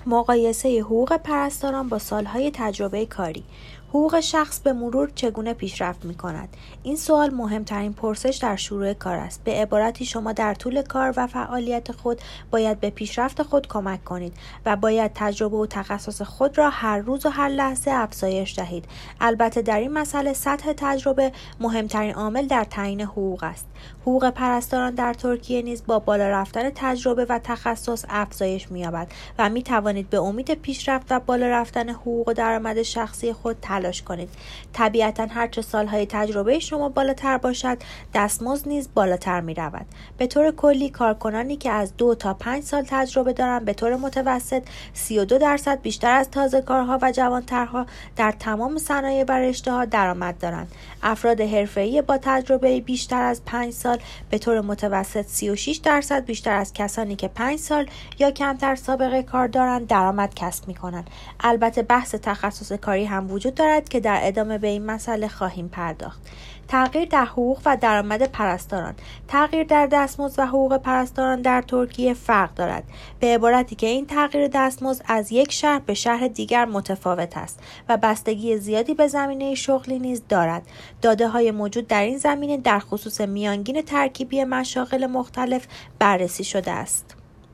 مقایسه حقوق پرستاران با سالهای تجربه کاری. حقوق شخص به مرور چگونه پیشرفت می‌کند؟ این سوال مهمترین پرسش در شروع کار است. به عبارتی شما در طول کار و فعالیت خود باید به پیشرفت خود کمک کنید و باید تجربه و تخصص خود را هر روز و هر لحظه افزایش دهید. البته در این مسئله سطح تجربه مهمترین عامل در تعیین حقوق است. حقوق پرستاران در ترکیه نیز با بالا رفتن تجربه و تخصص افزایش می‌یابد و می‌توانید به امید پیشرفت و بالا رفتن حقوق و درآمد شخصی خود تلاش کنید. طبیعتاً هرچه سالهای تجربه شما بالاتر باشد، دستمزد نیز بالاتر می‌رود. به طور کلی کارکنانی که از 2 تا 5 سال تجربه دارند به طور متوسط 32% بیشتر از تازه‌کارها و جوانترها در تمام صنایع و رشته‌ها درآمد دارند. افراد حرفه‌ای با تجربه بیشتر از 5 سال به طور متوسط 36% بیشتر از کسانی که 5 سال یا کمتر سابقه کار دارند درآمد کسب می‌کنند. البته بحث تخصص کاری هم وجود دارد که در ادامه به این مسئله خواهیم پرداخت. تغییر در حقوق و درآمد پرستاران. تغییر در دستمزد و حقوق پرستاران در ترکیه فرق دارد، به عبارتی که این تغییر دستمزد از یک شهر به شهر دیگر متفاوت است و بستگی زیادی به زمینه شغلی نیز دارد. داده‌های موجود در این زمینه در خصوص میانگین ترکیبی مشاغل مختلف بررسی شده است.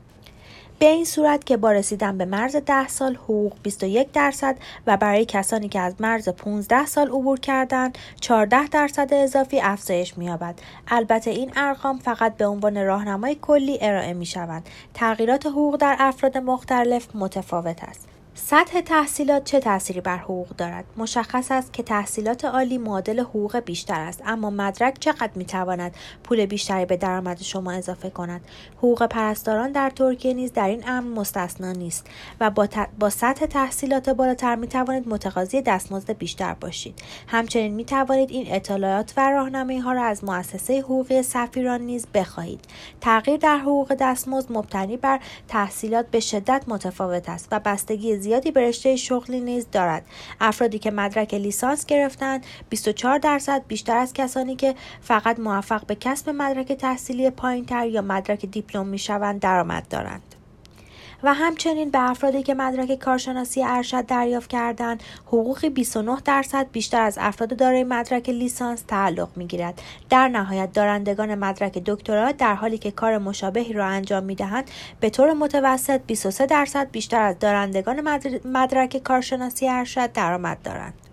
به این صورت که با رسیدن به مرز 10 سال حقوق 21% و برای کسانی که از مرز 15 سال عبور کردند 14% اضافی افزایش می‌یابد. البته این ارقام فقط به عنوان راهنمای کلی ارائه می‌شوند. تغییرات حقوق در افراد مختلف متفاوت است. سطح تحصیلات چه تأثیری بر حقوق دارد؟ مشخص است که تحصیلات عالی معادل حقوق بیشتر است، اما مدرک چقدر می‌تواند پول بیشتری به درآمد شما اضافه کند؟ حقوق پرستاران در ترکیه نیز در این امر مستثنا نیست و با سطح تحصیلات بالاتر می‌توانید متقاضی دستمزد بیشتر باشید. همچنین می‌توانید این اطلاعات و راهنمایی‌ها را از مؤسسه حقوقی سفیران نیز بخواهید. تغییر در حقوق دستمزد مبتنی بر تحصیلات به شدت متفاوت است و بستگی زیادی به رشته شغلی نیز دارد. افرادی که مدرک لیسانس گرفتند 24% بیشتر از کسانی که فقط موفق به کسب مدرک تحصیلی پایین‌تر یا مدرک دیپلم می‌شوند درآمد دارند. و همچنین به افرادی که مدرک کارشناسی ارشد دریافت کردند حقوقی 29% بیشتر از افراد دارای مدرک لیسانس تعلق می‌گیرد. در نهایت دارندگان مدرک دکترا در حالی که کار مشابهی را انجام می‌دهند به طور متوسط 23% بیشتر از دارندگان مدرک کارشناسی ارشد درآمد دارند.